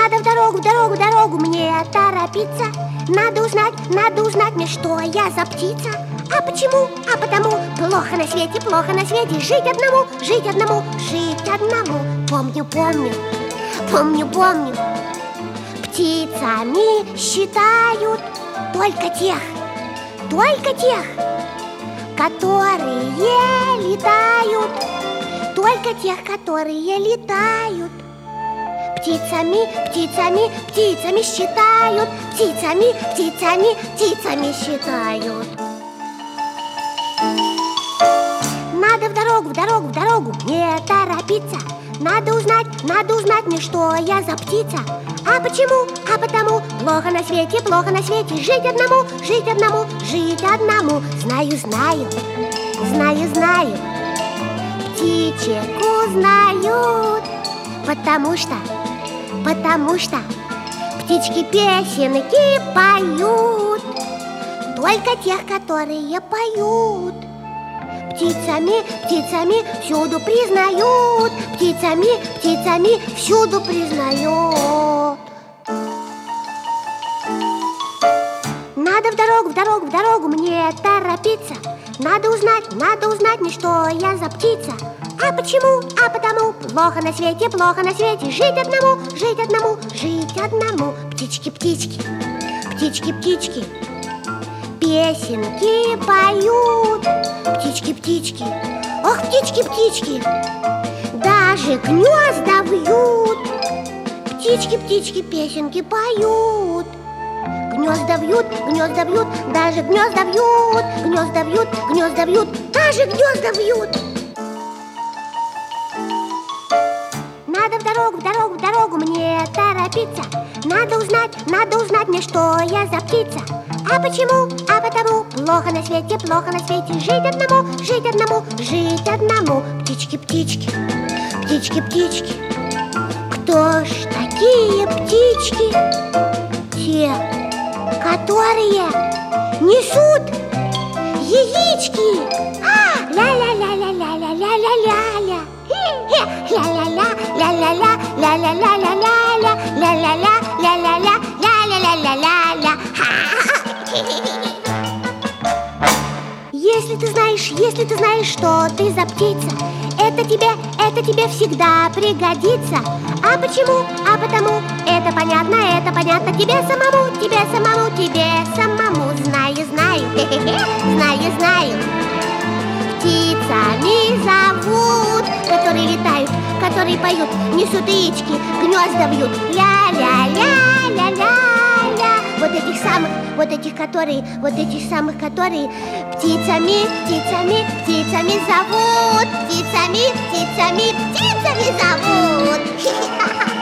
Надо в дорогу, в дорогу, в дорогу мне торопиться. Надо узнать мне, что я за птица. А почему? А потому плохо на свете, жить одному, жить одному, жить одному. Помню, помню, помню, помню. Птицами считают только тех, которые летают, только тех, которые летают. Птицами, птицами, птицами считают, птицами, птицами, птицами считают. Надо в дорогу, в дорогу, в дорогу мне торопиться. Надо узнать мне, что я за птица. А почему? А потому плохо на свете, жить одному, жить одному, жить одному. Знаю, знаю, знаю, знаю. Птичек узнают, потому что птички песенки поют, только тех, которые поют. Птицами, птицами всюду признают, птицами, птицами всюду признают. Надо в дорогу, в дорогу, в дорогу мне торопиться. Надо узнать мне, что я за птица. А почему? А потому плохо на свете, жить одному, жить одному, жить одному. Птички, птички, птички, птички песенки поют. Птички, птички, ох, птички, птички, даже гнезда вьют. Птички, птички песенки поют. Гнезда вьют, даже гнезда вьют. Гнезда вьют, даже гнезда вьют. Надо в дорогу, в дорогу, в дорогу мне торопиться. Надо узнать мне, что я за птица. А почему? А потому плохо на свете, жить одному, жить одному, жить одному. Птички, птички, птички, птички, кто ж такие птички? Те, которые несут яички. Ля-ля-ля-ля-ля-ля-ля-ля-ля-ля. Ля-ля-ля, ля-ля-ля, ля-ля-ля-ля-ля-ля, ля-ля-ля, ля-ля-ля, ля-ля-ля-ля-ля-ля. Если ты знаешь, что ты за птица, это тебе всегда пригодится. А почему? А потому это понятно, тебе самому, знаю, знаю. Птицами зовут, которые летают, которые поют, несут яички, гнезда вьют. Ля-ля-ля-ля-ля-ля. Вот этих самых, которые птицами зовут, птицами зовут.